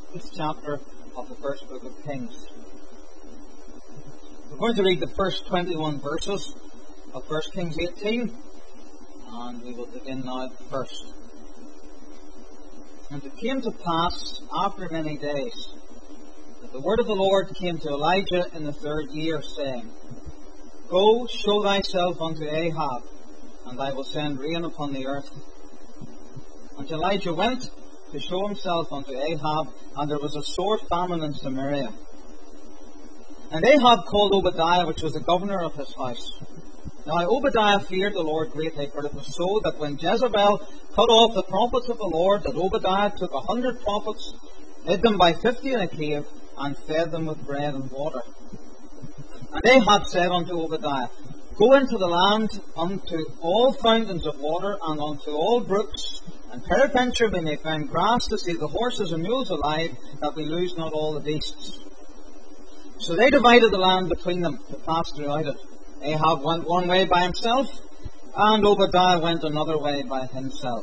this chapter of the first book of Kings. We're going to read the first 21 verses of 1 Kings 18, and we will begin now at the first. And it came to pass after many days that the word of the Lord came to Elijah in the 3rd year, saying, Go, show thyself unto Ahab, and I will send rain upon the earth. And Elijah went to show himself unto Ahab, and there was a sore famine in Samaria. And Ahab called Obadiah, which was the governor of his house. Now Obadiah feared the Lord greatly, for it was so that when Jezebel cut off the prophets of the Lord, that Obadiah took 100 prophets, hid them by 50 in a cave, and fed them with bread and water. And Ahab said unto Obadiah, Go into the land unto all fountains of water, and unto all brooks, and peradventure we may find grass to see the horses and mules alive, that we lose not all the beasts. So they divided the land between them to pass throughout it. Ahab went one way by himself, and Obadiah went another way by himself.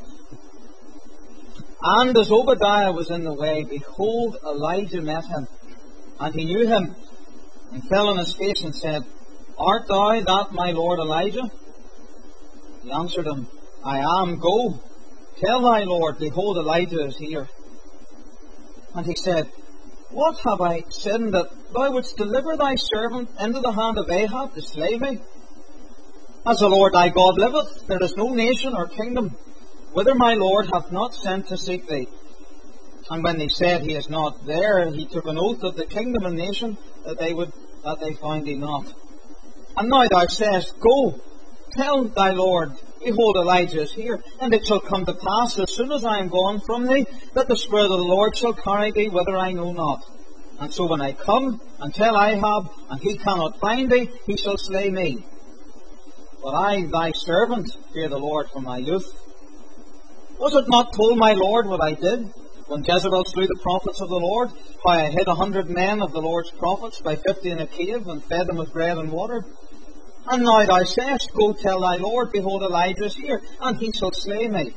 And as Obadiah was in the way, behold, Elijah met him, and he knew him, and fell on his face and said, Art thou that my lord Elijah? He answered him, I am. Go, tell thy lord, behold, Elijah is here. And he said, What have I sinned that thou wouldst deliver thy servant into the hand of Ahab to slay me? As the Lord thy God liveth, there is no nation or kingdom whither my Lord hath not sent to seek thee. And when they said, He is not there, he took an oath of the kingdom and nation that they found thee not. And now thou sayest, Go, tell thy Lord, behold, Elijah is here. And it shall come to pass, as soon as I am gone from thee, that the Spirit of the Lord shall carry thee whither I know not. And so when I come and tell Ahab, and he cannot find thee, he shall slay me. But I, thy servant, fear the Lord from my youth. Was it not told my Lord what I did, when Jezebel slew the prophets of the Lord, how I hid 100 men of the Lord's prophets by 50 in a cave, and fed them with bread and water? And now thou sayest, Go tell thy Lord, behold, Elijah is here, and he shall slay me.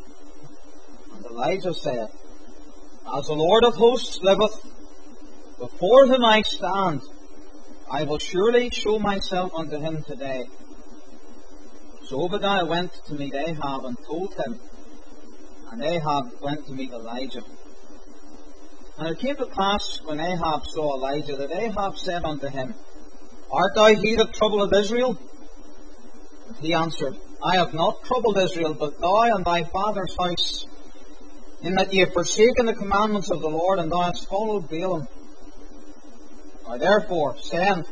And Elijah said, As the Lord of hosts liveth, before whom I stand, I will surely show myself unto him today. So Obadiah went to meet Ahab and told him, and Ahab went to meet Elijah. And it came to pass, when Ahab saw Elijah, that Ahab said unto him, Art thou he that troubleth Israel? And he answered, I have not troubled Israel, but thou and thy father's house, in that ye have forsaken the commandments of the Lord, and thou hast followed Baalim. Now therefore send,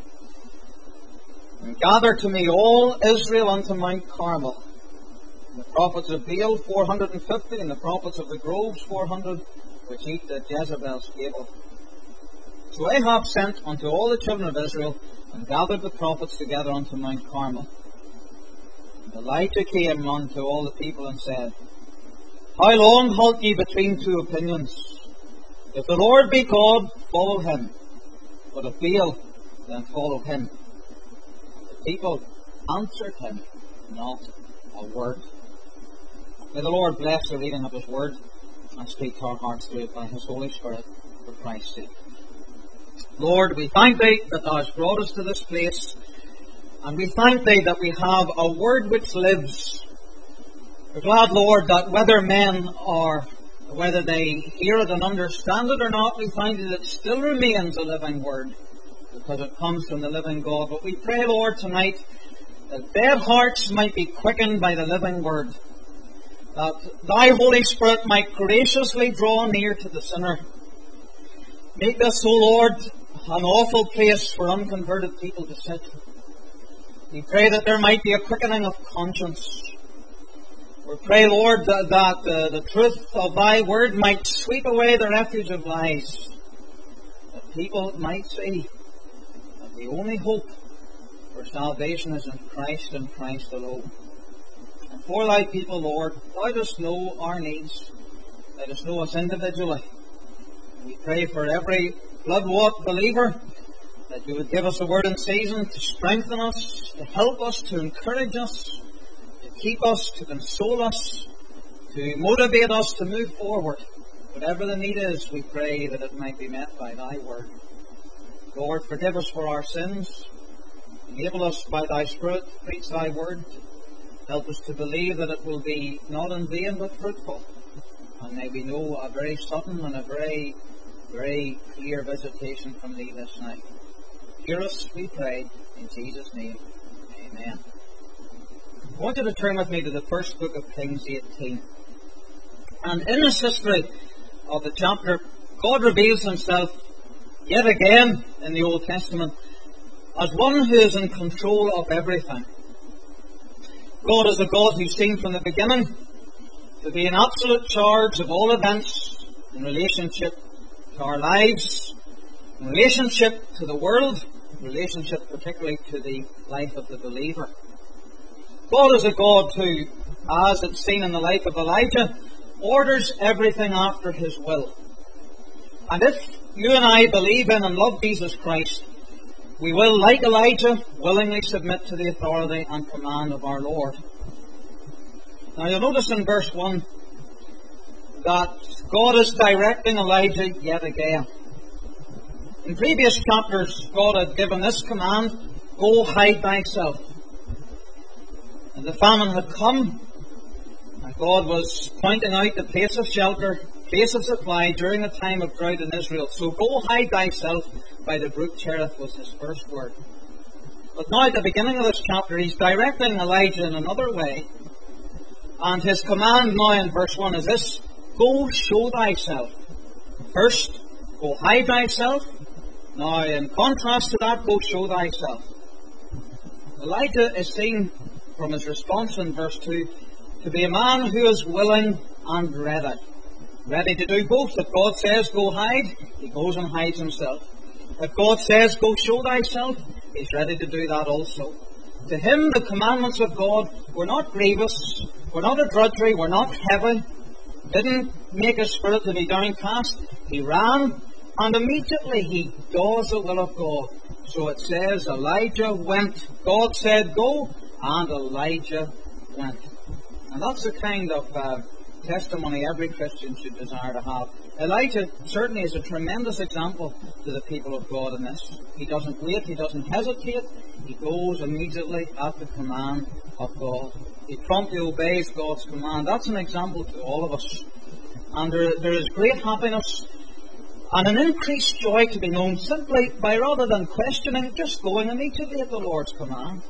and gather to me all Israel unto Mount Carmel, the prophets of Baal 450, and the prophets of the groves 400, which eat at Jezebel's table. So Ahab sent unto all the children of Israel, and gathered the prophets together unto Mount Carmel. And Elijah came unto all the people and said, How long halt ye between two opinions? If the Lord be God, follow him. But if Baal, then follow him. And the people answered him not a word. May the Lord bless the reading of his word, and speak to our hearts through it by his Holy Spirit, for Christ's sake. Lord, we thank thee that thou hast brought us to this place, and we thank thee that we have a word which lives. We're glad, Lord, that whether men are, whether they hear it and understand it or not, we find that it still remains a living word, because it comes from the living God. But we pray, Lord, tonight, that dead hearts might be quickened by the living word, that thy Holy Spirit might graciously draw near to the sinner. Make this, O Lord, an awful place for unconverted people to sit. We pray that there might be a quickening of conscience. We pray, Lord, that the truth of thy word might sweep away the refuge of lies, that people might see that the only hope for salvation is in Christ and Christ alone. And for thy people, Lord, thou dost know our needs. Thou dost know us individually. We pray for every blood-washed believer that you would give us a word in season to strengthen us, to help us, to encourage us, to keep us, to console us, to motivate us to move forward Whatever the need is, we pray that it might be met by Thy word. Lord, forgive us for our sins. Enable us by Thy Spirit to preach Thy word. Help us to believe that it will be not in vain but fruitful. And may we know a very sudden and a very, very clear visitation from Thee this night. Hear us, we pray, in Jesus' name. Amen. I want you to turn with me to the first book of Kings 18. And in this history of the chapter, God reveals Himself yet again in the Old Testament as one who is in control of everything. God is a God who's seen from the beginning to be in absolute charge of all events in relationship to our lives, in relationship to the world, in relationship particularly to the life of the believer. God is a God who, as it's seen in the life of Elijah, orders everything after His will. And if you and I believe in and love Jesus Christ, we will, like Elijah, willingly submit to the authority and command of our Lord. Now you'll notice in verse 1 that God is directing Elijah yet again. In previous chapters, God had given this command, "Go hide thyself." And the famine had come, and God was pointing out the place of shelter, place of supply during a time of drought in Israel. So go hide thyself by the brook Cherith was His first word. But now at the beginning of this chapter, He's directing Elijah in another way. And His command now in verse 1 is this: go show thyself. First, go hide thyself. Now in contrast to that, go show thyself. Elijah is seen from his response in verse 2 to be a man who is willing and ready. Ready to do both. If God says go hide, he goes and hides himself. If God says go show thyself, he's ready to do that also. To him the commandments of God were not grievous, were not a drudgery, were not heavy, didn't make his spirit to be downcast. He ran and immediately he does the will of God. So it says Elijah went. God said go, and Elijah went. And that's the kind of testimony every Christian should desire to have. Elijah certainly is a tremendous example to the people of God in this. He doesn't wait, he doesn't hesitate, he goes immediately at the command of God. He promptly obeys God's command. That's an example to all of us. And there is great happiness and an increased joy to be known simply by, rather than questioning, just going immediately at the Lord's command.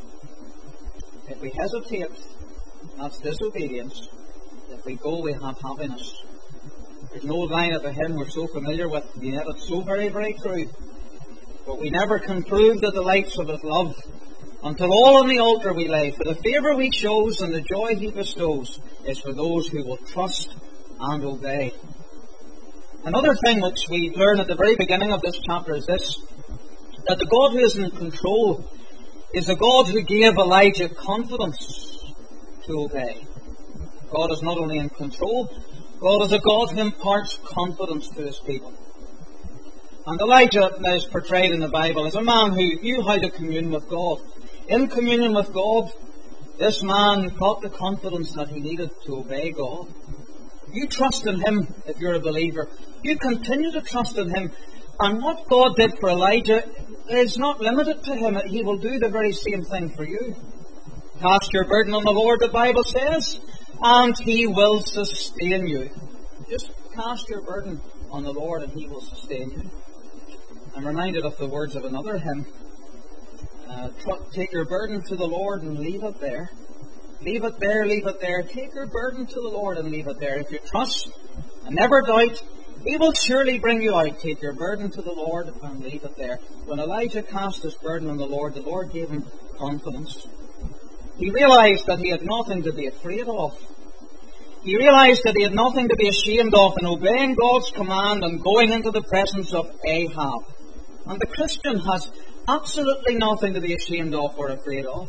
If we hesitate, that's disobedience. If we go, we have happiness. There's an old line of a hymn we're so familiar with, yet it's so very, very true. But we never can prove the delights of His love until all on the altar we lay. For the favour we shows and the joy He bestows is for those who will trust and obey. Another thing which we learn at the very beginning of this chapter is this: that the God who is in control is a God who gave Elijah confidence to obey. God is not only in control, God is a God who imparts confidence to His people. And Elijah is portrayed in the Bible as a man who knew how to commune with God. In communion with God, this man got the confidence that he needed to obey God. You trust in Him if you're a believer. You continue to trust in Him. And what God did for Elijah is not limited to him. He will do the very same thing for you. Cast your burden on the Lord, the Bible says, and He will sustain you. Just cast your burden on the Lord and He will sustain you. I'm reminded of the words of another hymn. Take your burden to the Lord and leave it there. Leave it there, leave it there. Take your burden to the Lord and leave it there. If you trust and never doubt, He will surely bring you out. Take your burden to the Lord and leave it there. When Elijah cast his burden on the Lord gave him confidence. He realized that he had nothing to be afraid of. He realized that he had nothing to be ashamed of in obeying God's command and going into the presence of Ahab. And the Christian has absolutely nothing to be ashamed of or afraid of.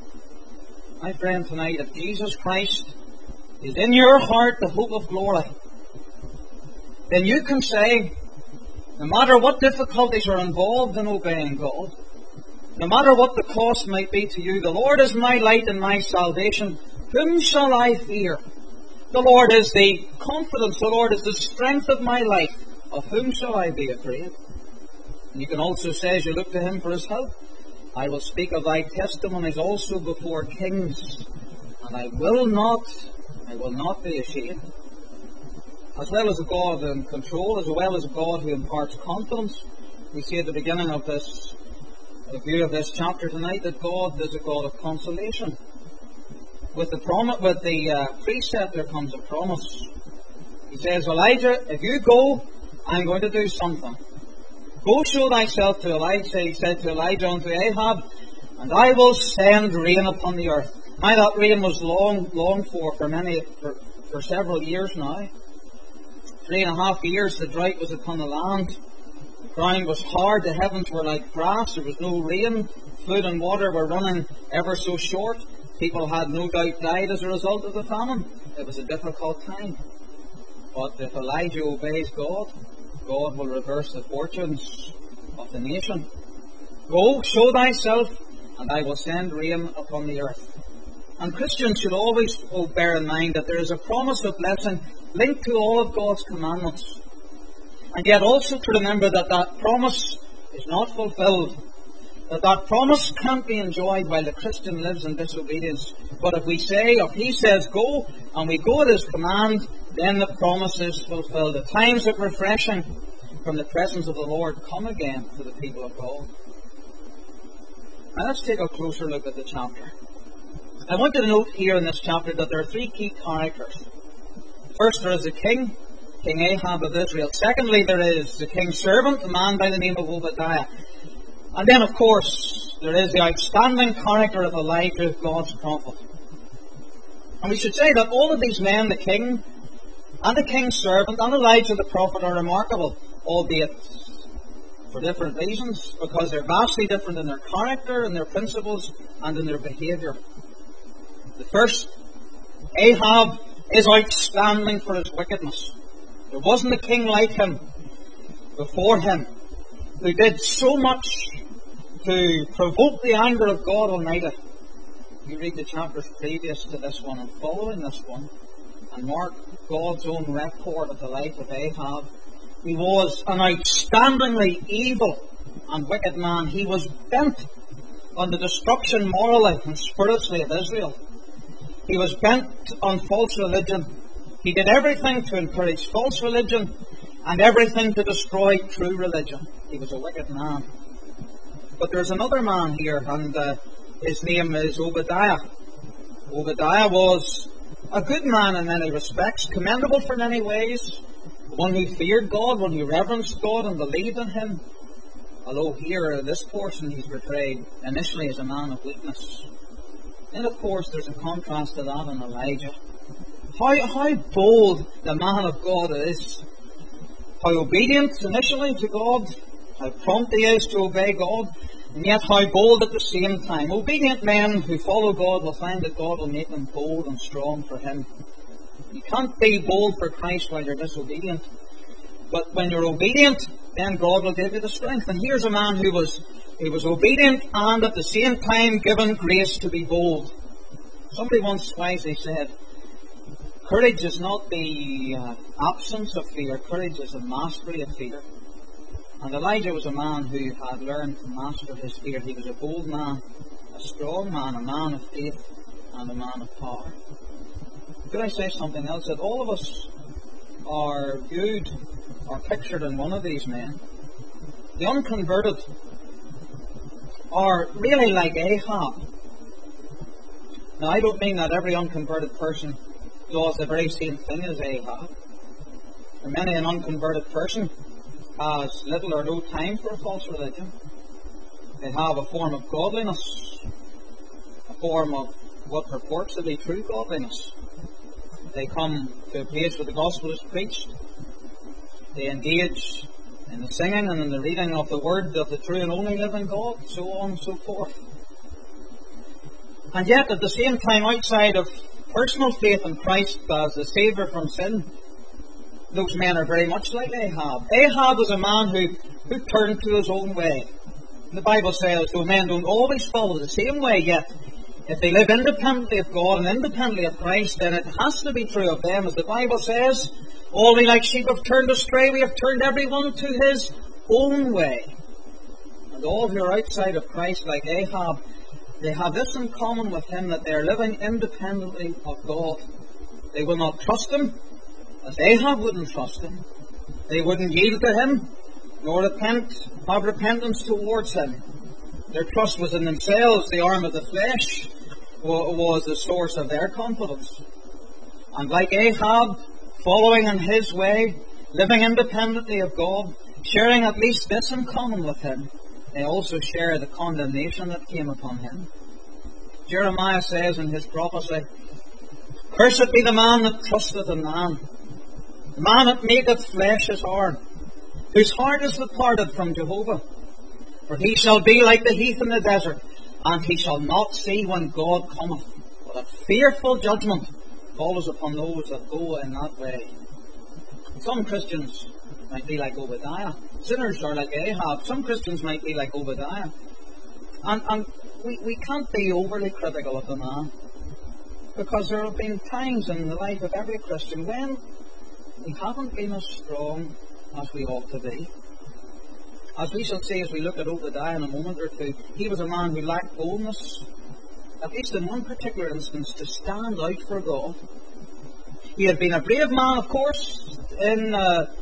My friend, tonight, if Jesus Christ is in your heart the hope of glory, then you can say, no matter what difficulties are involved in obeying God, no matter what the cost might be to you, the Lord is my light and my salvation. Whom shall I fear? The Lord is the confidence, the Lord is the strength of my life. Of whom shall I be afraid? And you can also say, as you look to Him for His help, I will speak of thy testimonies also before kings, and I will not be ashamed. As well as a God in control, as well as a God who imparts confidence, we see at the beginning of this view of this chapter tonight that God is a God of consolation. With the precept there comes a promise. He says, Elijah, if you go, I'm going to do something. Go show thyself to Elijah, he said to Elijah unto Ahab, and I will send rain upon the earth. Now that rain was longed for several years now. 3.5 years the drought was upon the land. The ground was hard, the heavens were like brass, there was no rain, food and water were running ever so short. People had no doubt died as a result of the famine. It was a difficult time. But if Elijah obeys God, God will reverse the fortunes of the nation. Go, show thyself, and I will send rain upon the earth. And Christians should always bear in mind that there is a promise of blessing linked to all of God's commandments. And yet also to remember that that promise is not fulfilled. That promise can't be enjoyed while the Christian lives in disobedience. But if He says go, and we go at His command, then the promise is fulfilled. The times of refreshing from the presence of the Lord come again to the people of God. Now let's take a closer look at the chapter. I want you to note here in this chapter that there are 3 key characters. First, there is the king, King Ahab of Israel. Secondly, there is the king's servant, a man by the name of Obadiah. And then, of course, there is the outstanding character of Elijah, God's prophet. And we should say that all of these men, the king and the king's servant and Elijah the prophet, are remarkable, albeit for different reasons, because they're vastly different in their character, in their principles, and in their behaviour. The first, Ahab, is outstanding for his wickedness. There wasn't a king like him before him who did so much to provoke the anger of God Almighty. You read the chapters previous to this one and following this one, and mark God's own record of the life of Ahab. He was an outstandingly evil and wicked man. He was bent on the destruction morally and spiritually of Israel. He was bent on false religion. He did everything to encourage false religion and everything to destroy true religion. He was a wicked man. But there's another man here, and his name is Obadiah. Obadiah was a good man in many respects, commendable for many ways, one who feared God, one who reverenced God and believed in Him. Although here, in this portion, he's portrayed initially as a man of weakness. Then, of course, there's a contrast to that in Elijah. How bold the man of God is. How obedient initially to God. How prompt he is to obey God. And yet how bold at the same time. Obedient men who follow God will find that God will make them bold and strong for Him. You can't be bold for Christ while you're disobedient. But when you're obedient, then God will give you the strength. And here's a man who was obedient and at the same time given grace to be bold. Somebody once wisely said, courage is not the absence of fear. Courage is the mastery of fear. And Elijah was a man who had learned to master his fear. He was a bold man, a strong man, a man of faith, and a man of power. Could I say something else? That all of us are viewed or pictured in one of these men. The unconverted are really like Ahab. Now, I don't mean that every unconverted person does the very same thing as Ahab. For many, an unconverted person has little or no time for a false religion. They have a form of godliness, a form of what purports to be true godliness. They come to a place where the gospel is preached. They engage in the singing and in the reading of the word of the true and only living God, so on and so forth. And yet, at the same time, outside of personal faith in Christ as the Saviour from sin, those men are very much like Ahab. Ahab was a man who turned to his own way. The Bible says, though men don't always follow the same way, yet If they live independently of God and independently of Christ, then it has to be true of them. As the Bible says, all we like sheep have turned astray, we have turned everyone to his own way. And all who are outside of Christ, like Ahab, they have this in common with him, that they are living independently of God. They will not trust him, as Ahab wouldn't trust him. They wouldn't yield to him, nor have repentance towards him. Their trust was in themselves. The arm of the flesh was the source of their confidence. And like Ahab, following in his way, living independently of God, sharing at least this in common with him, they also share the condemnation that came upon him. Jeremiah says in his prophecy, "Cursed be the man that trusteth in man, the man that maketh flesh his arm, whose heart is departed from Jehovah. For he shall be like the heath in the desert, and he shall not see when God cometh. But a fearful judgment follows upon those that go in that way." Some Christians might be like Obadiah. Sinners are like Ahab. Some Christians might be like Obadiah. And we can't be overly critical of the man, because there have been times in the life of every Christian when we haven't been as strong as we ought to be. As we shall see as we look at Obadiah in a moment or two, he was a man who lacked boldness, at least in one particular instance, to stand out for God. He had been a brave man, of course, in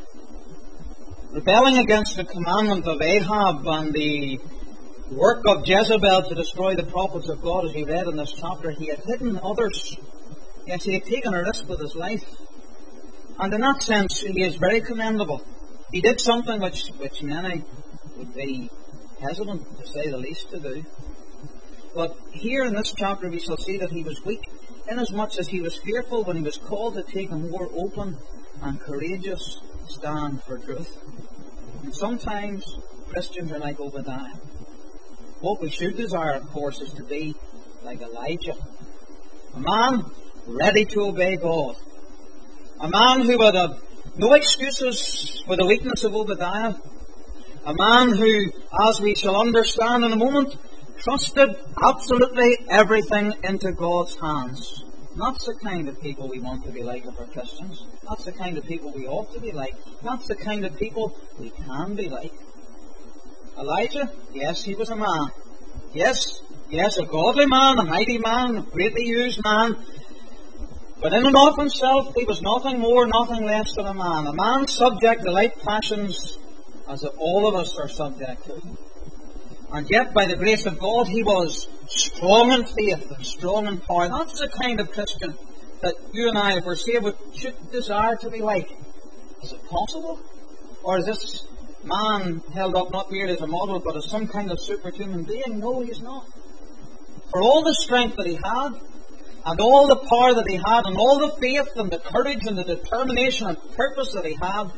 rebelling against the commandment of Ahab and the work of Jezebel to destroy the prophets of God, as we read in this chapter. He had hidden others. Yes, he had taken a risk with his life. And in that sense, he is very commendable. He did something which many would be hesitant, to say the least, to do. But here in this chapter we shall see that he was weak, inasmuch as he was fearful when he was called to take a more open and courageous stand for truth. And sometimes Christians are like Obadiah. What we should desire, of course, is to be like Elijah. A man ready to obey God. A man who would have no excuses for the weakness of Obadiah. A man who, as we shall understand in a moment, trusted absolutely everything into God's hands. That's the kind of people we want to be like if we're Christians. That's the kind of people we ought to be like. That's the kind of people we can be like. Elijah, yes, he was a man. Yes, a godly man, a mighty man, a greatly used man. But in and of himself, he was nothing more, nothing less than a man. A man subject to like passions as all of us are subject to. And yet, by the grace of God, he was strong in faith and strong in power. That's the kind of Christian that you and I, if we're saved, should desire to be like. Is it possible? Or is this man held up not merely as a model, but as some kind of superhuman being? No, he's not. For all the strength that he had, and all the power that he had, and all the faith and the courage and the determination and purpose that he had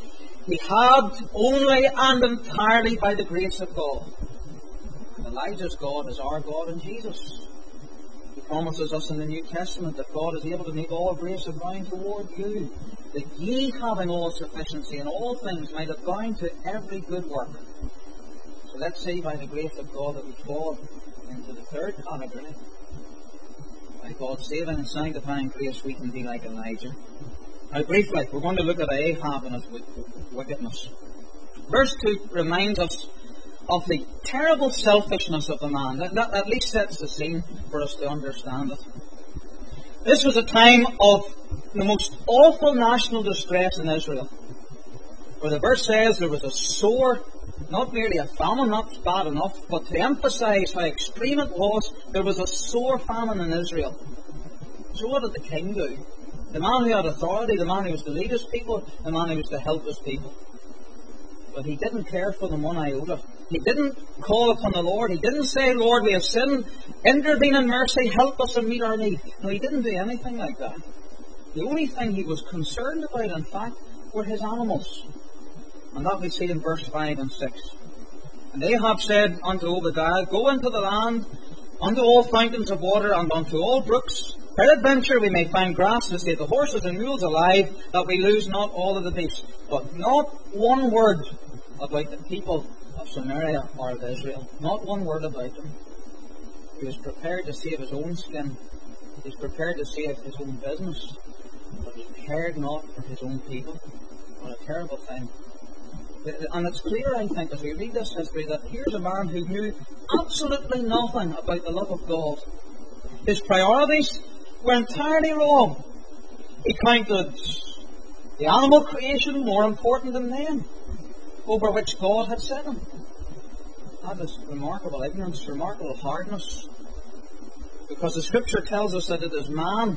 only and entirely by the grace of God. And Elijah's God is our God in Jesus. He promises us in the New Testament that God is able to make all grace abound toward you, that ye, having all sufficiency in all things, might abound to every good work. So let's see by the grace of God that we fall into the third category. By God's saving and sanctifying grace, we can be like Elijah. Now, briefly, we're going to look at Ahab and his wickedness. Verse 2 reminds us of the terrible selfishness of the man. That at least sets the scene for us to understand it. This was a time of the most awful national distress in Israel, where the verse says there was a sore, not merely a famine, that's bad enough, but to emphasize how extreme it was, there was a sore famine in Israel. So what did the king do? The man who had authority, the man who was to lead his people, the man who was to help his people. But he didn't care for them one iota. He didn't call upon the Lord. He didn't say, Lord, we have sinned, intervene in mercy, help us and meet our need. No, he didn't do anything like that. The only thing he was concerned about, in fact, were his animals. And that we see in verse 5 and 6. And Ahab said unto Obadiah, Go into the land, unto all fountains of water, and unto all brooks. Peradventure we may find grass to save the horses and mules alive, that we lose not all of the beasts. But not one word about the people of Samaria or of Israel. Not one word about them. who is prepared to save his own skin. He's prepared to save his own business, but he cared not for his own people. What a terrible thing. And it's clear, I think, as we read this history, that here's a man who knew absolutely nothing about the love of God. His priorities were entirely wrong. He counted the animal creation more important than men, over which God had set him. That is remarkable ignorance, remarkable hardness. Because the Scripture tells us that it is man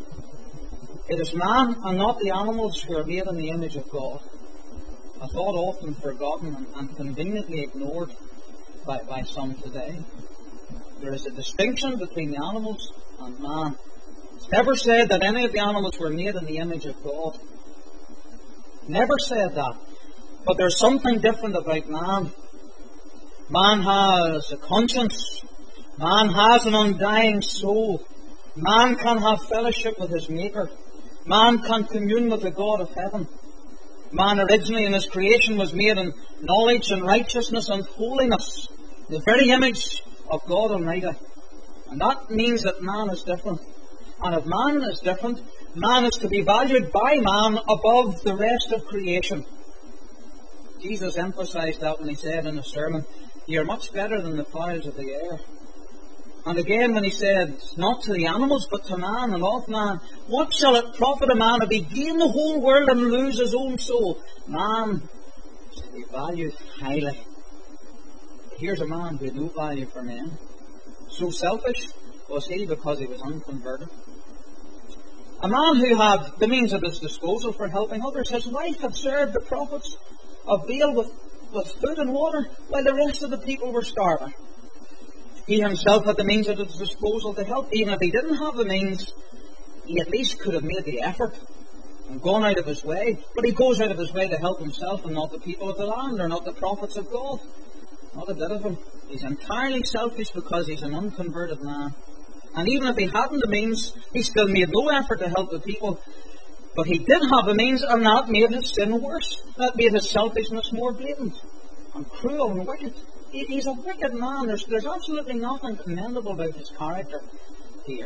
and not the animals who are made in the image of God. A thought often forgotten and conveniently ignored by some today. There is a distinction between the animals and man. It's never said that any of the animals were made in the image of God. Never said that. But there's something different about man. Man has a conscience. Man has an undying soul. Man can have fellowship with his Maker. Man can commune with the God of heaven. Man originally in his creation was made in knowledge and righteousness and holiness, the very image of God Almighty. And that means that man is different. And if man is different, man is to be valued by man above the rest of creation. Jesus emphasized that when he said in the sermon, "You're much better than the fowls of the air." And again when he said, not to the animals, but to man and of man, "What shall it profit a man if he gain the whole world and lose his own soul?" Man is to be valued highly. Here's a man who had no value for men. So selfish was he because he was unconverted. A man who had the means at his disposal for helping others. His wife had served the prophets of Baal with food and water while the rest of the people were starving. He himself had the means at his disposal to help. Even if he didn't have the means, he at least could have made the effort and gone out of his way. But he goes out of his way to help himself and not the people of the land or not the prophets of God. Not a bit of him. He's entirely selfish because he's an unconverted man. And even if he hadn't the means, he still made no effort to help the people. But he did have the means, and that made his sin worse. That made his selfishness more blatant and cruel and wicked. He's a wicked man. There's absolutely nothing commendable about his character here.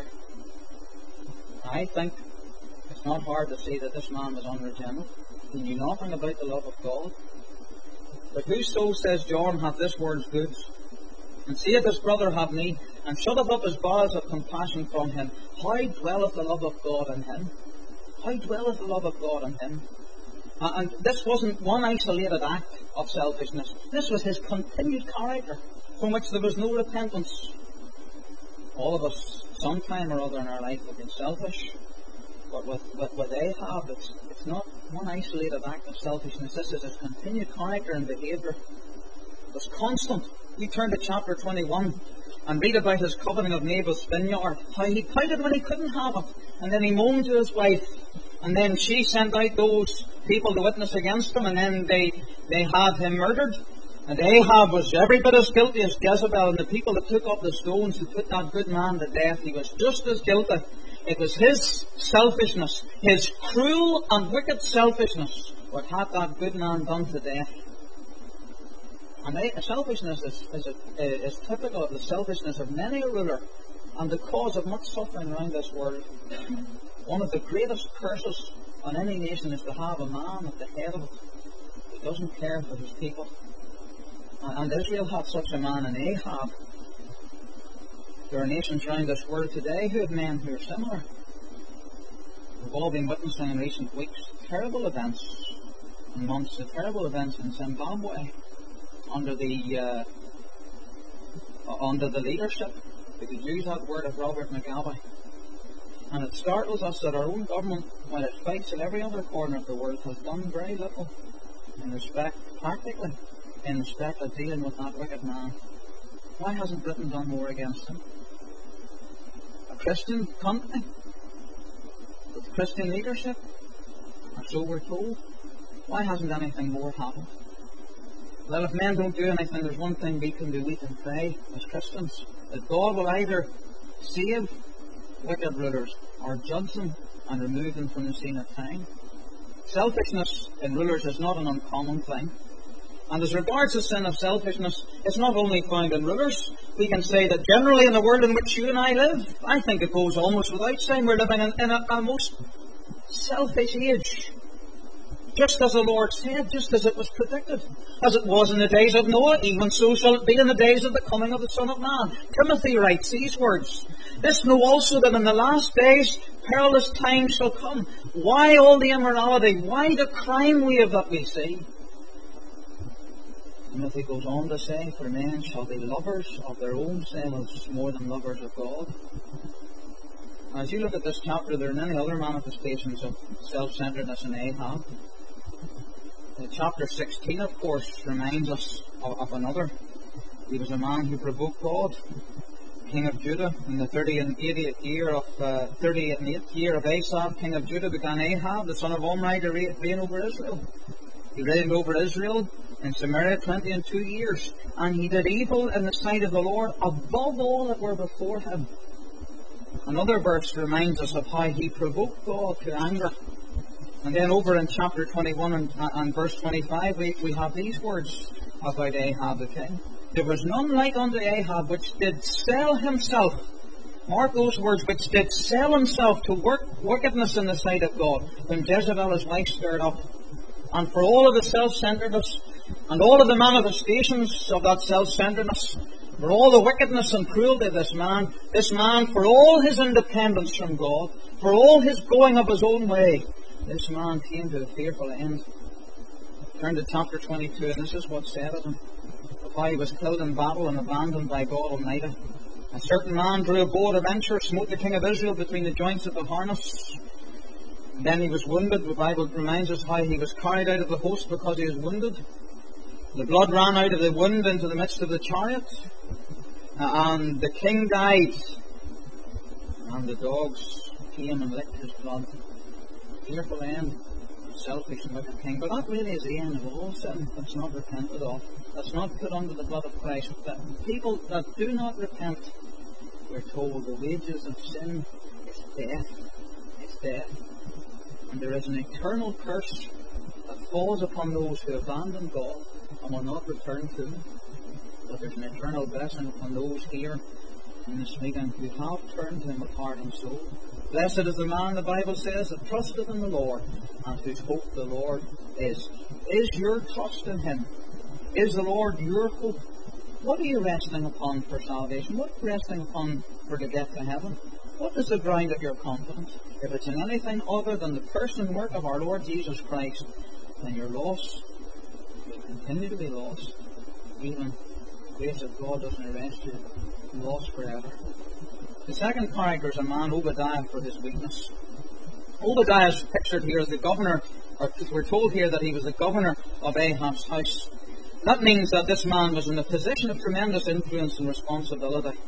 I think it's not hard to see that this man was unregenerate. He knew nothing about the love of God. But whoso, says John, hath this world's goods, and seeth his brother have need, and shutteth up his bowels of compassion from him, how dwelleth the love of God in him? How dwelleth the love of God in him? And this wasn't one isolated act of selfishness. This was his continued character, from which there was no repentance. All of us, sometime or other in our life, have been selfish. But with Ahab, it's not one isolated act of selfishness. This is his continued character and behaviour. It was constant. We turn to chapter 21 and read about his coveting of Nabal's vineyard. How he pouted when he couldn't have it. And then he moaned to his wife. And then she sent out those people to witness against him. And then they had him murdered. And Ahab was every bit as guilty as Jezebel. And the people that took up the stones to put that good man to death, he was just as guilty. It was his selfishness, his cruel and wicked selfishness, what had that good man done to death. And selfishness is typical of the selfishness of many a ruler and the cause of much suffering around this world. One of the greatest curses on any nation is to have a man at the head of it who doesn't care for his people. And Israel had such a man in Ahab. There are nations around this world today who have men who are similar. We've all been witnessing in recent weeks terrible events and months, terrible events in Zimbabwe under the leadership, if you use that word, of Robert Mugabe. And it startles us that our own government, while it fights in every other corner of the world, has done very little practically in respect of dealing with that wicked man. Why hasn't Britain done more against him? A Christian country with Christian leadership, or so we're told. Why hasn't anything more happened? Well, if men don't do anything, there's one thing we can do. We can pray as Christians that God will either save wicked rulers or judge them and remove them from the scene of time. Selfishness in rulers is not an uncommon thing. And as regards the sin of selfishness, it's not only found in rulers. We can say that generally in the world in which you and I live, I think it goes almost without saying, we're living in a most selfish age. Just as the Lord said, just as it was predicted. As it was in the days of Noah, even so shall it be in the days of the coming of the Son of Man. Timothy writes these words, "This know also that in the last days perilous times shall come." Why all the immorality? Why the crime wave that we see? Timothy goes on to say, "For men shall be lovers of their own selves more than lovers of God." As you look at this chapter, there are many other manifestations of self-centeredness in Ahab. Chapter 16, of course, reminds us of another. He was a man who provoked God, king of Judah. In the 38th year of Asa, king of Judah, began Ahab, the son of Omri, to reign over Israel. He reigned over Israel in Samaria 22 years, and he did evil in the sight of the Lord above all that were before him. Another verse reminds us of how he provoked God to anger. And then over in chapter 21 and verse 25, we have these words about Ahab the king. "There was none like unto Ahab, which did sell himself," mark those words, "which did sell himself to work wickedness in the sight of God, when Jezebel his wife stirred up." And for all of the self-centeredness and all of the manifestations of that self-centeredness, for all the wickedness and cruelty of this man, for all his independence from God, for all his going of his own way, this man came to a fearful end. Turn to chapter 22, and this is what's said of him. Of how he was killed in battle and abandoned by God Almighty. "A certain man drew a bow at a venture, smote the king of Israel between the joints of the harness. Then he was wounded." The Bible reminds us how he was carried out of the host because he was wounded. The blood ran out of the wound into the midst of the chariot. And the king died. And the dogs came and licked his blood. Fearful end. Selfish and wicked king. But that really is the end of all sin that's not repented of. That's not put under the blood of Christ. That people that do not repent, we're told the wages of sin is death. It's death. And there is an eternal curse that falls upon those who abandon God and will not return to Him. But there's an eternal blessing upon those here in this meeting who have turned to Him with heart and soul. "Blessed is the man," the Bible says, "that trusteth in the Lord, and whose hope the Lord is." Is your trust in Him? Is the Lord your hope? What are you resting upon for salvation? What are you resting upon for to get to heaven? What is the ground of your confidence? If it's in anything other than the person and work of our Lord Jesus Christ, then you're lost. You'll continue to be lost. Even the grace of God doesn't arrest you. You're lost forever. The second character is a man, Obadiah, for his weakness. Obadiah is pictured here as the governor, or we're told here that he was the governor of Ahab's house. That means that this man was in a position of tremendous influence and responsibility.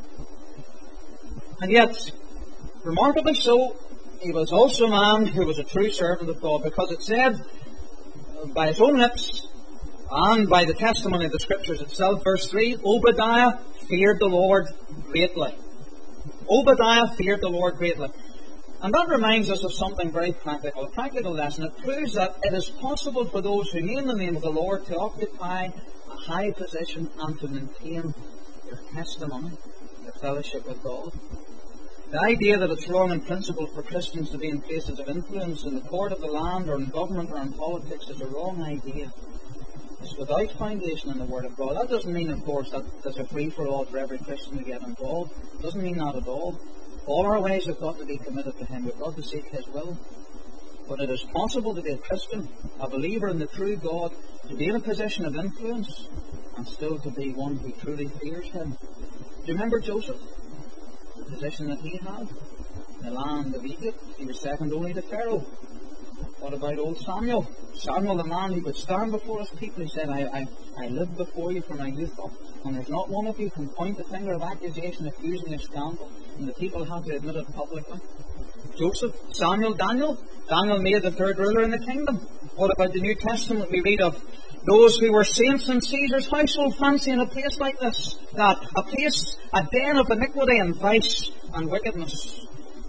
And yet, remarkably so, he was also a man who was a true servant of God, because it said by his own lips and by the testimony of the Scriptures itself, verse 3, Obadiah feared the Lord greatly. Obadiah feared the Lord greatly. And that reminds us of something very practical, a practical lesson. It proves that it is possible for those who name the name of the Lord to occupy a high position and to maintain their testimony, their fellowship with God. The idea that it's wrong in principle for Christians to be in places of influence in the court of the land or in government or in politics is a wrong idea. It's without foundation in the Word of God. That doesn't mean, of course, that there's a free-for-all for every Christian to get involved. It doesn't mean that at all. All our ways have got to be committed to Him. We've got to seek His will. But it is possible to be a Christian, a believer in the true God, to be in a position of influence and still to be one who truly fears Him. Do you remember Joseph? The position that he had in the land of Egypt. He was second only to Pharaoh. What about old Samuel? Samuel, the man who could stand before his people, he said, I lived before you from my youth up, and there's not one of you can point the finger of accusation accusing a scandal, and the people have to admit it publicly. Joseph, Samuel, Daniel. Daniel made the third ruler in the kingdom. What about the New Testament? We read of those who were saints in Caesar's household. Fancy in a place like this, that a place, a den of iniquity and vice and wickedness.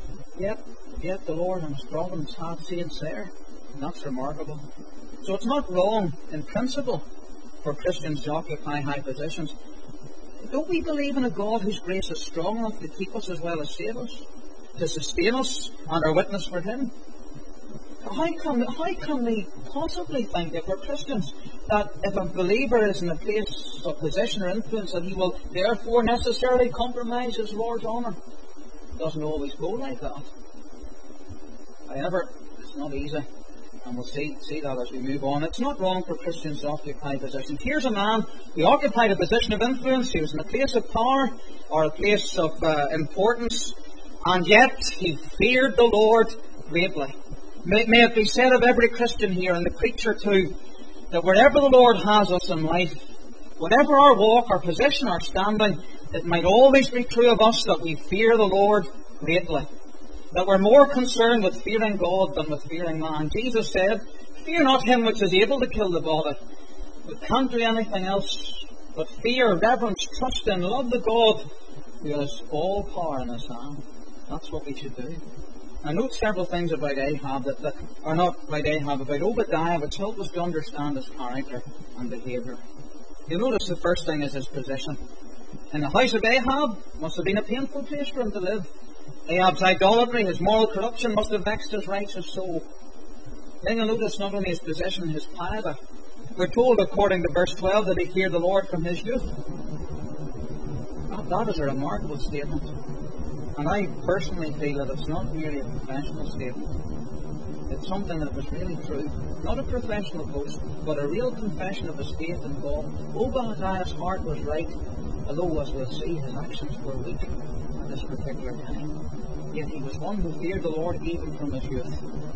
Yet the Lord in His providence had saints there. And that's remarkable. So it's not wrong in principle for Christians to occupy high positions. Don't we believe in a God whose grace is strong enough to keep us as well as save us, to sustain us and our witness for Him? How can we possibly think, if we're Christians, that if a believer is in a place of position or influence, that he will therefore necessarily compromise his Lord's honour? It doesn't always go like that. However, it's not easy, and we'll see that as we move on. It's not wrong for Christians to occupy positions. Here's a man who occupied a position of influence. He was in a place of power or a place of importance, and yet he feared the Lord greatly. May it be said of every Christian here, and the preacher too, that wherever the Lord has us in life, whatever our walk, our position, our standing, it might always be true of us that we fear the Lord greatly. That we're more concerned with fearing God than with fearing man. Jesus said, "Fear not him which is able to kill the body, but can't do anything else. But fear, reverence, trust in, love the God who has all power in His hand." That's what we should do. I note several things about Ahab that are not about Ahab, about Obadiah, which help us to understand his character and behaviour. You'll notice the first thing is his position. In the house of Ahab must have been a painful place for him to live. Ahab's idolatry, his moral corruption must have vexed his righteous soul. Then you'll notice not only his position, his piety. We're told, according to verse 12, that he feared the Lord from his youth. That is a remarkable statement. And I personally feel that it's not merely a professional statement. It's something that was really true. Not a professional boast, but a real confession of his faith in God. Obadiah's heart was right, although, as we'll see, his actions were weak at this particular time. Yet he was one who feared the Lord even from his youth.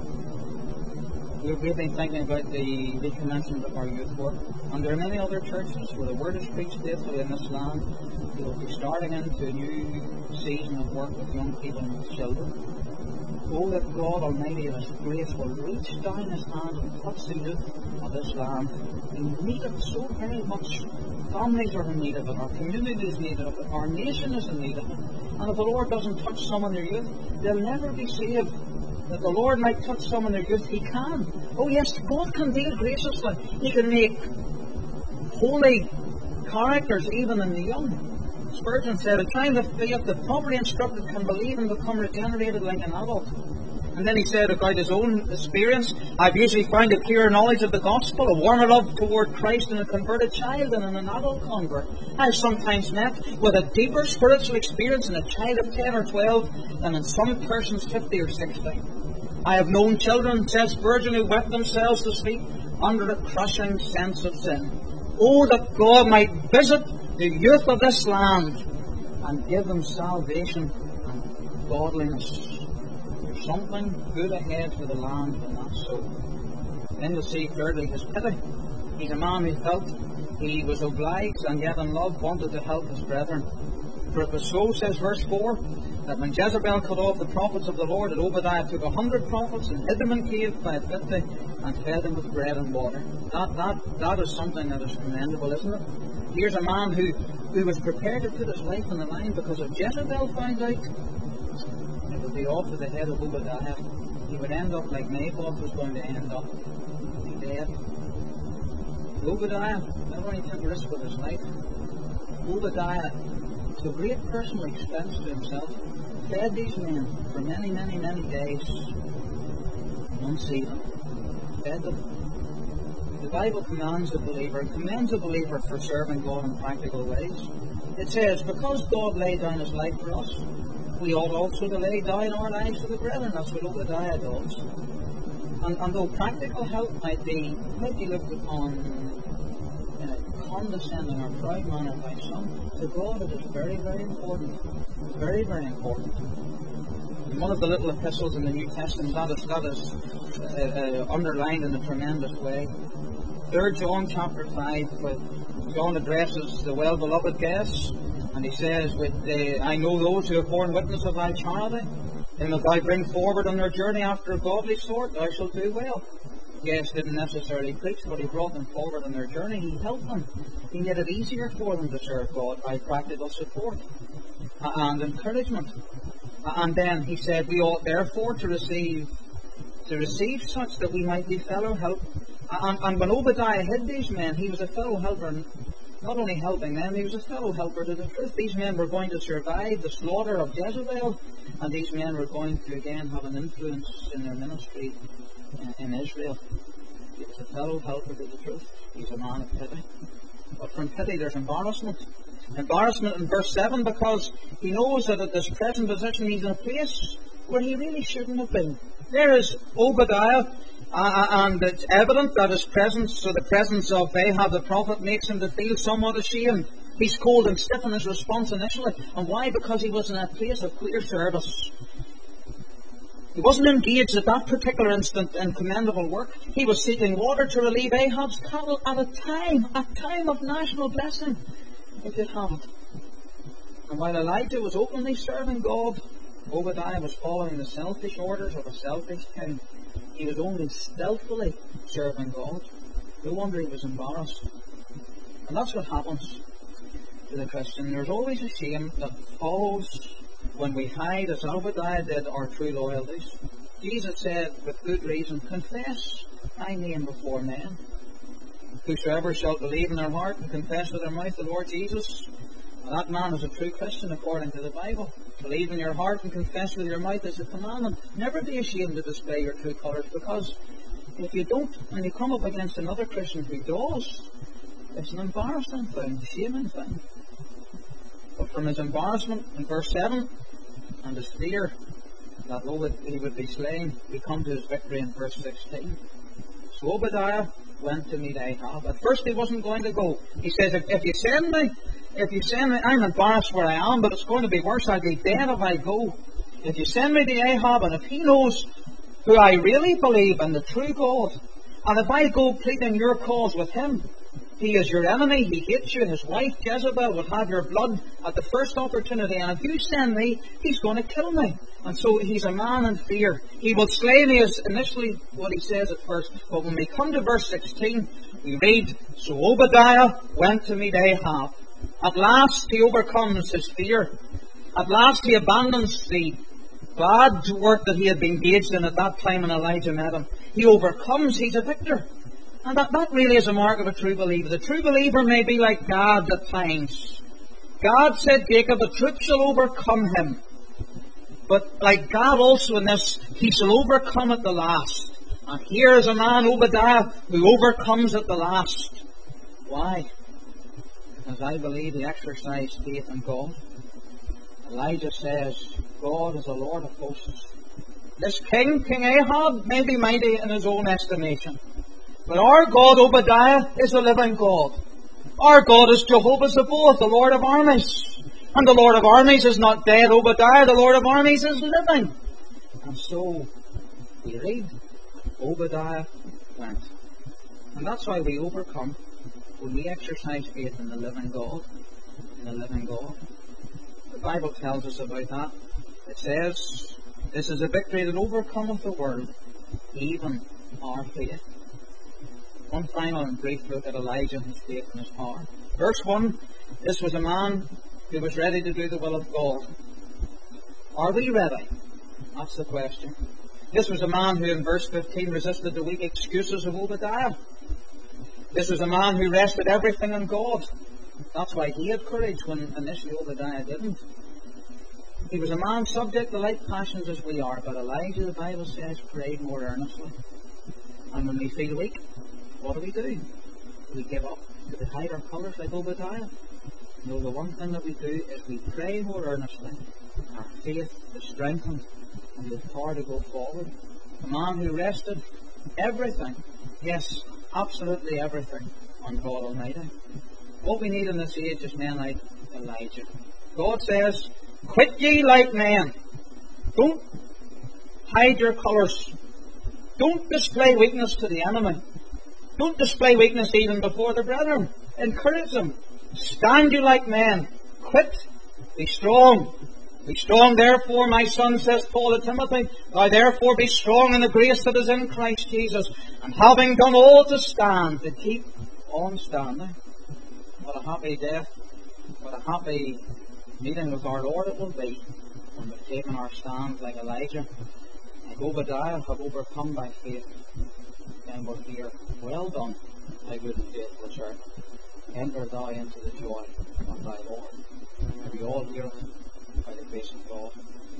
We've been thinking about the recommencement of our youth work, and there are many other churches where the word is preached faithfully in this land. We will be starting into a new season of work with young people and with children. Oh, that God Almighty in His grace will reach down His hand and touch the youth of this land. We need it so very much. Families are in need of it, our community is in need of it, our nation is in need of it. And if the Lord doesn't touch some in their youth, they'll never be saved. That the Lord might touch some in their youth, He can. Oh yes, God can deal graciously. He can make holy characters even in the young. Spurgeon said, "A child of faith, the properly instructed, can believe and become regenerated like an adult." And then he said about his own experience, "I've usually found a clearer knowledge of the gospel, a warmer love toward Christ in a converted child than in an adult convert. I've sometimes met with a deeper spiritual experience in a child of 10 or 12 than in some persons 50 or 60. I have known children," says Spurgeon, "who wept themselves to sleep under a crushing sense of sin. Oh, that God might visit the youth of this land and give them salvation and godliness." There's something good ahead for the land when that's so. Then you'll see thirdly his pity. He's a man who felt he was obliged and yet in love wanted to help his brethren. For it was so, says verse 4, that when Jezebel cut off the prophets of the Lord, that Obadiah took 100 prophets and hid them in caves by 50 and fed them with bread and water. That is something that is commendable, isn't it? Here's a man who was prepared to put his life on the line because if Jezebel found out, it would be off to the head of Obadiah. He would end up like Naboth was going to end up, dead. Obadiah not only took a risk with his life, Obadiah, to great personal expense to himself, fed these men for many, many, many days unseated. Fed them. The Bible commands the believer and commends the believer for serving God in practical ways. It says, because God laid down His life for us, we ought also to lay down our lives for the brethren. That's what Obadiah does. And though practical help might be looked upon in a condescending or proud manner by some, to God it is very, very important. Very, very important. In one of the little epistles in the New Testament, that is underlined in a tremendous way. 3 John chapter 5, where John addresses the well-beloved guests, and he says, I know those who have borne witness of thy charity, and if thou bring forward on their journey after a godly sort, thou shalt do well. Yes, didn't necessarily preach, but he brought them forward on their journey. He helped them. He made it easier for them to serve God by practical support and encouragement. And then he said, we ought therefore to receive such that we might be fellow help And when Obadiah hid these men, he was a fellow helper. Not only helping them, he was a fellow helper to the truth. These men were going to survive the slaughter of Jezebel, and these men were going to again have an influence in their ministry in Israel. He was a fellow helper to the truth. He's a man of pity. But from pity there's embarrassment. Embarrassment in verse 7, because he knows that at this present position he's in a place where he really shouldn't have been. There is Obadiah, and it's evident that his presence, so the presence of Ahab the prophet, makes him to feel somewhat ashamed. He's cold and stiff in his response initially. And why? Because he was in a place of clear service. He wasn't engaged at that particular instant in commendable work. He was seeking water to relieve Ahab's cattle at a time of national blessing, if you'd have it. And while Elijah was openly serving God, Obadiah was following the selfish orders of a selfish king. He was only stealthily serving God. No wonder he was embarrassed. And that's what happens to the Christian. There's always a shame that follows when we hide, as Obadiah did, our true loyalties. Jesus said, with good reason, confess thy name before men. Whosoever shall believe in their heart and confess with their mouth the Lord Jesus, that man is a true Christian according to the Bible. Believe in your heart and confess with your mouth is a commandment. Never be ashamed to display your true colours, because if you don't, and you come up against another Christian who does, it's an embarrassing thing, a shaming thing. But from his embarrassment in verse 7 and his fear that he would be slain, we come to his victory in verse 16. So Obadiah went to meet Ahab. At first he wasn't going to go. He says, if you send me, I'm embarrassed where I am, but it's going to be worse. I'll be dead if I go. If you send me to Ahab, and if he knows who I really believe in, the true God, and if I go pleading your cause with him, he is your enemy, he hates you, his wife Jezebel will have your blood at the first opportunity, and if you send me, he's going to kill me. And so he's a man in fear. He will slay me, is initially what he says at first. But when we come to verse 16, we read, so Obadiah went to meet Ahab. At last he overcomes his fear. At last he abandons the bad work that he had been engaged in at that time when Elijah met him. He overcomes, he's a victor. And that really is a mark of a true believer. The true believer may be like God at times. God said, Jacob, the troop shall overcome him. But like God also in this, he shall overcome at the last. And here is a man, Obadiah, who overcomes at the last. Why? Because I believe he exercised faith in God. Elijah says, God is the Lord of hosts. This king, King Ahab, may be mighty in his own estimation. But our God, Obadiah, is the living God. Our God is Jehovah Sabaoth, the Lord of armies. And the Lord of armies is not dead, Obadiah. The Lord of armies is living. And so, we read, Obadiah went. And that's why we overcome when we exercise faith in the living God. In the living God. The Bible tells us about that. It says, this is a victory that overcometh the world, even our faith. One final and brief look at Elijah and his faith and his power. Verse 1, this was a man who was ready to do the will of God. Are we ready? That's the question. This was a man who in verse 15 resisted the weak excuses of Obadiah. This was a man who rested everything in God. That's why he had courage when initially Obadiah didn't. He was a man subject to like passions as we are, but Elijah, the Bible says, prayed more earnestly. And when we feel weak, what do? Do we give up? Do we hide our colours like Obadiah? No, the one thing that we do is we pray more earnestly. Our faith is strengthened and we have power to go forward. A man who rested everything, yes, absolutely everything, on God Almighty. What we need in this age is men like Elijah. God says, quit ye like men. Don't hide your colours. Don't display weakness to the enemy. Don't display weakness even before the brethren. Encourage them. Stand you like men. Quit. Be strong. Be strong therefore, my son, says Paul to Timothy. Thou therefore be strong in the grace that is in Christ Jesus. And having done all to stand, to keep on standing. What a happy death. What a happy meeting with our Lord it will be when we've taken our stand like Elijah. Like Obadiah have overcome by faith then we'll hear, "Well done, thy good and faithful servant. Enter thou into the joy of thy Lord." May we all hear it by the grace of God.